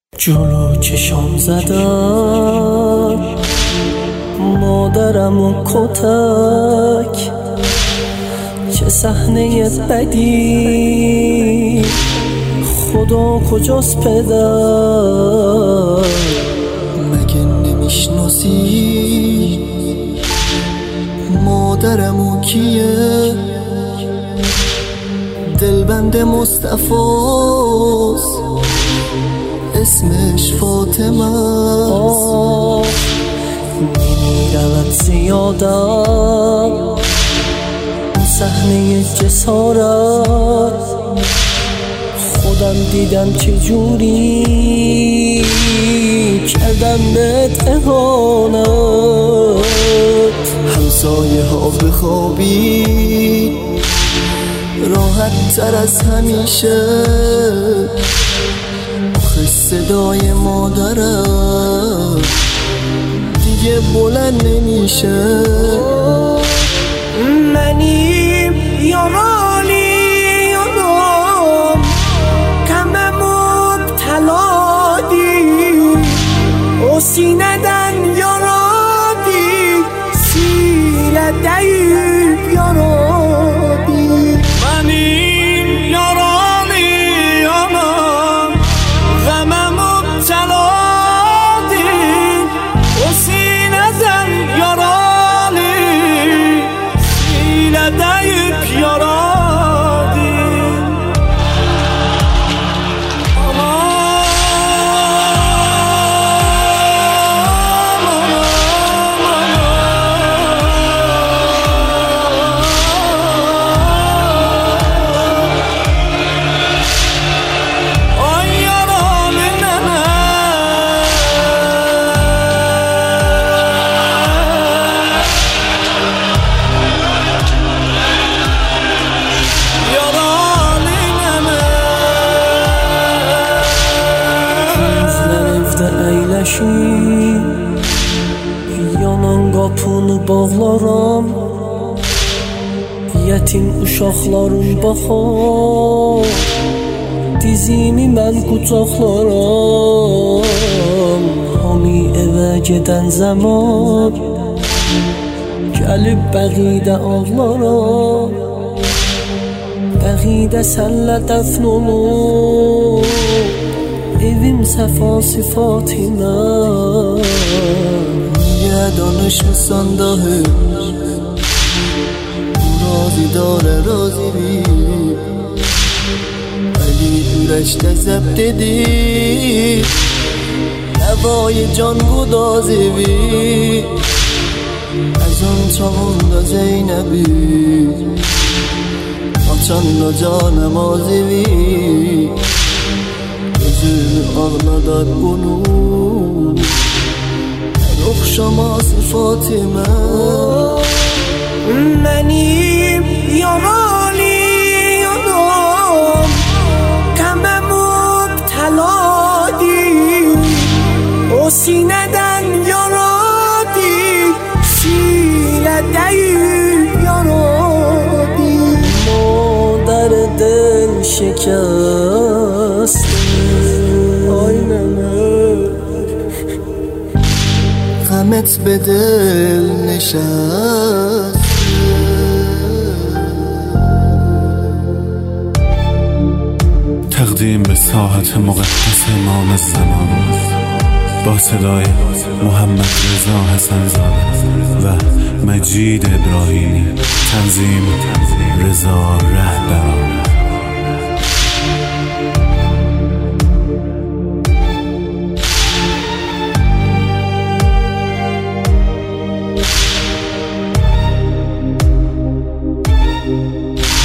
جلو چشام زدم مادرم و کتک، چه صحنه بدی، خدا کجاست پدر؟ مگه نمیشناسی مادرم و کیه؟ دلبند مصطفاست، اسمش فاطمه است. نمیرود زیادم اون صحنه جسارت، خودم دیدم چجوری کردم بهت اهانت. همسایه ها بخوابی راحت تر از همیشه، آخه صدای مادرم دیگه بلند نمیشه. منیم یارالی یادم کم مبتلا دی و سیندن یارادی سیل دیب یارادی. منیم یارالی یادم غم مبتلا دی و سیندن یارالی سیل دیب یارادی. Yanan qapını bağlaram, yetim uşaqların baxar, dizimi mən qucaqlaram. Hami evə gedən zaman gəlib bəğidə ağlaram, bəğidə sənlə dəfn olur evim sefası Fatıma. یه دانشمسان داهه راضی داره راضی بی ولی دورش تزب دیدی نوای جان گدازی بی از اون چاون دا زینبی آچان دا جانمازی بی gözünü ağladar bunu okşamaz Fatıma. Mənim yaralı yanam qəmə mübtəladı, o sinədən yaradı silə deyib yaradı. Madər dil şikəst غمت به دل نشست. تقدیم به ساحت مقدس امام زمان با صدای محمد رضا حسن‌زاده و مجید ابراهیمی، تنظیم رضا رهبران.